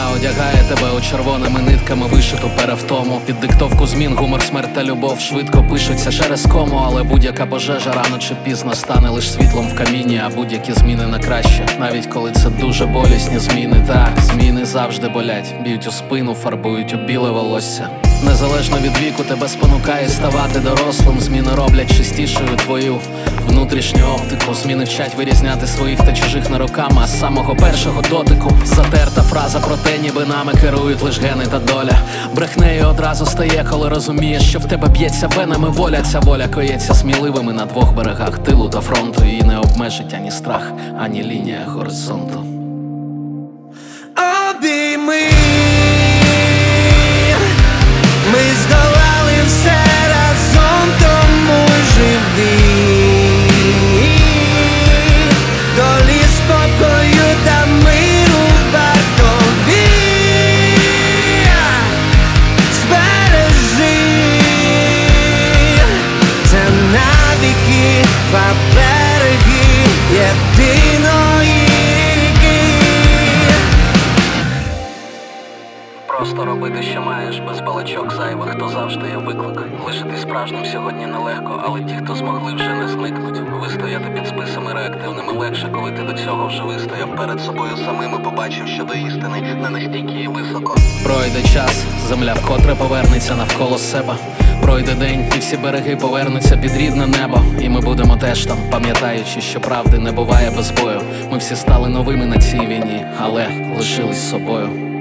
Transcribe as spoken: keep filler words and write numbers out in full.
одягає тебе у червоними нитками вишиту перевтому. Під диктовку змін гумор, смерть та любов швидко пишуться через кому. Але будь-яка пожежа рано чи пізно стане лиш світлом в каміні. А будь-які зміни на краще, навіть коли це дуже болісні зміни. Так, зміни завжди болять, б'ють у спину, фарбують у біле волосся. Незалежно від віку тебе спонукає ставати дорослим. Зміни роблять чистішою твою внутрішню оптику. Зміни вчать вирізняти своїх та чужих не руками, а з самого першого дотику. Затерта фраза про те, ніби нами керують лиш гени та доля. Брехнею одразу стає, коли розумієш, що в тебе б'ється венами воля. Ця воля коється сміливими на двох берегах тилу та фронту. Її не обмежить ані страх, ані лінія горизонту. Обійми, ми здолали все разом, тому живі. Долі спокою та миру вартові. Збережи, це навіки два береги єдиної ріки. Просто робити, що маєш, без балачок зайвих, то завжди є виклик. Лишити справжнім сьогодні нелегко, але ті, хто змогли, вже не зникнуть. Вистояти під списами реактивними легше, коли ти до цього вже вистояв перед собою самим і побачив, що до істини не настільки і високо. Пройде час, земля вкотре повернеться навколо себе. Пройде день, і всі береги повернуться під рідне небо. І ми будемо теж там, пам'ятаючи, що правди не буває без бою. Ми всі стали новими на цій війні, але лишились собою.